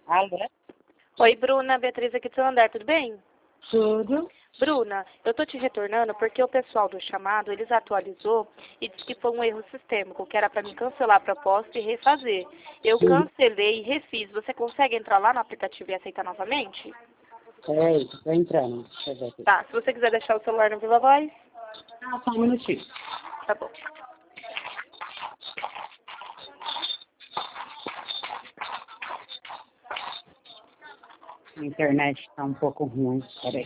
Alô? Oi, Bruna, Beatriz aqui do seu Andar, tudo bem? Tudo? Bruna, eu tô te retornando porque o pessoal do chamado, eles atualizou e disse que foi um erro sistêmico, que era para mim cancelar a proposta e refazer. Eu cancelei e refiz. Você consegue entrar lá no aplicativo e aceitar novamente? Peraí, tô entrando. Deixa eu ver aqui. Tá, se você quiser deixar o celular no Viva Voz, Só um minutinho. tá bom. A internet tá um pouco ruim. Peraí.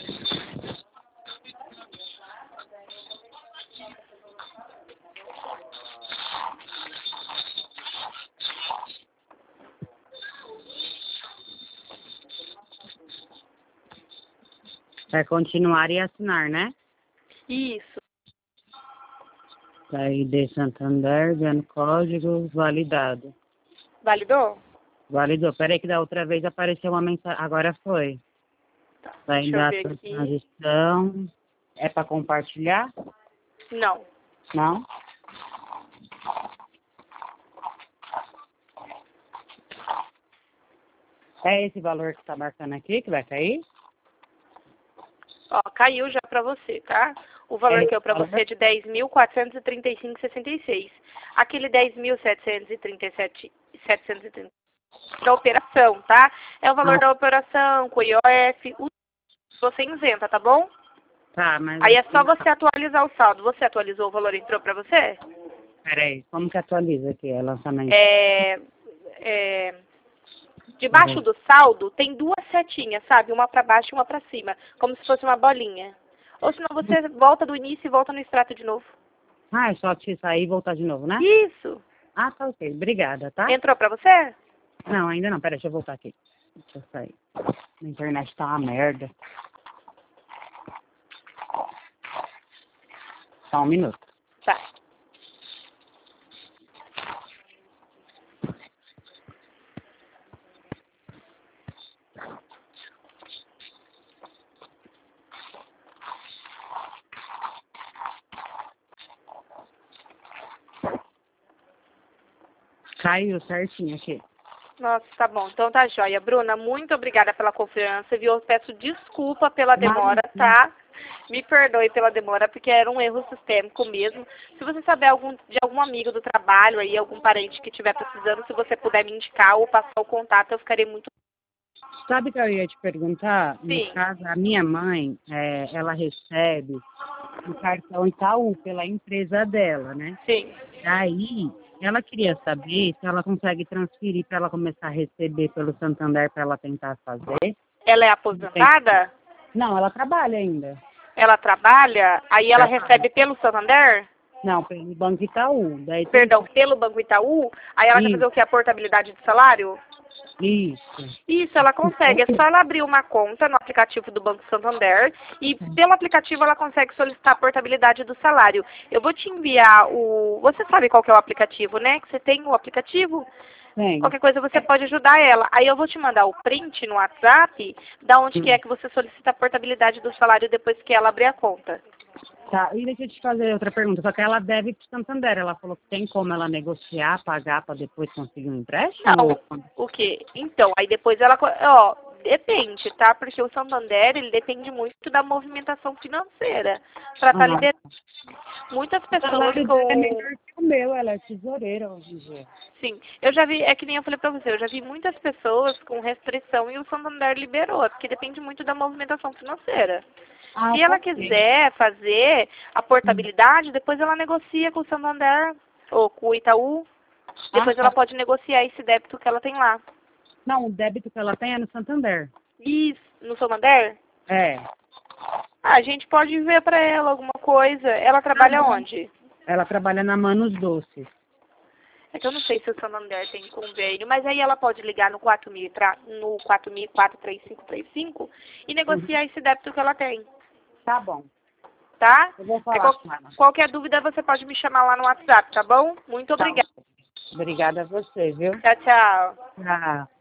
Vai continuar e assinar, né? Isso. ID Santander, dando código, validado. Validou? Validou. Peraí que da outra vez apareceu uma mensagem. Agora foi. Tá, Vai deixa eu dar ver a aqui. transição. É para compartilhar? Não. Não? É esse valor que tá marcando aqui que vai cair? Ó, caiu já pra você, tá? O valor que é pra você é de 10.435,66. Aquele 10.737,730 da operação, tá? É o valor da operação, com IOF, você isenta, tá bom? Tá, mas... Aí é só você atualizar o saldo. Você atualizou o valor, entrou pra você? Peraí, como que atualiza aqui o lançamento? Debaixo do saldo tem duas setinhas, sabe? Uma pra baixo e uma pra cima, como se fosse uma bolinha. Ou senão você volta do início e volta no extrato de novo. Ah, é só te sair e voltar de novo, né? Isso. Ah, tá ok. Obrigada, tá? Entrou pra você? Não, ainda não. Peraí, deixa eu voltar aqui. Deixa eu sair. A internet tá uma merda. Só um minuto. Tá. Caiu certinho aqui. Nossa, tá bom. Então tá joia. Bruna, muito obrigada pela confiança, viu? Eu peço desculpa pela demora, tá? Me perdoe pela demora, porque era um erro sistêmico mesmo. Se você saber de algum amigo do trabalho aí, algum parente que estiver precisando, se você puder me indicar ou passar o contato, eu ficarei muito... Sabe o que eu ia te perguntar? Sim. No caso, a minha mãe, ela recebe o cartão Itaú pela empresa dela, né? Sim. Aí, ela queria saber se ela consegue transferir para ela começar a receber pelo Santander para ela tentar fazer. Ela é aposentada? Não, ela trabalha ainda. Ela trabalha? Aí ela recebe pelo Santander? Não, pelo Banco Itaú. Daí Perdão, pelo Banco Itaú? Aí ela quer fazer o quê? A portabilidade de salário? Isso. Isso, ela consegue. É só ela abrir uma conta no aplicativo do Banco Santander e pelo aplicativo ela consegue solicitar a portabilidade do salário. Eu vou te enviar o... Você sabe qual que é o aplicativo, né? Que você tem o aplicativo? Tem. Qualquer coisa você pode ajudar ela. Aí eu vou te mandar o print no WhatsApp da onde que é que você solicita a portabilidade do salário depois que ela abrir a conta. Tá, e deixa eu te fazer outra pergunta. Só que ela deve para o Santander. Ela falou que tem como ela negociar, pagar para depois conseguir um empréstimo? Não, o quê? Então, aí depois ela... Ó, depende, tá? Porque o Santander, ele depende muito da movimentação financeira. Para estar liderando. Muitas pessoas com... É melhor que o meu, ela é tesoureira hoje em dia. Sim, eu já vi, é que nem eu falei pra você, eu já vi muitas pessoas com restrição e o Santander liberou, porque depende muito da movimentação financeira. Se ela quiser fazer a portabilidade, depois ela negocia com o Santander ou com o Itaú. Depois ela pode negociar esse débito que ela tem lá. Não, o débito que ela tem é no Santander. Isso, no Santander? É. Ah, a gente pode ver pra ela alguma coisa. Ela trabalha onde? Ela trabalha na Manos Doces. É que eu não sei se o Santander tem convênio, mas aí ela pode ligar no 4.004-3535 e negociar esse débito que ela tem. Tá bom. Tá? Eu vou falar com ela. Qualquer dúvida você pode me chamar lá no WhatsApp, tá bom? Muito obrigada. Obrigada a você, viu? Tchau, tchau. Tchau.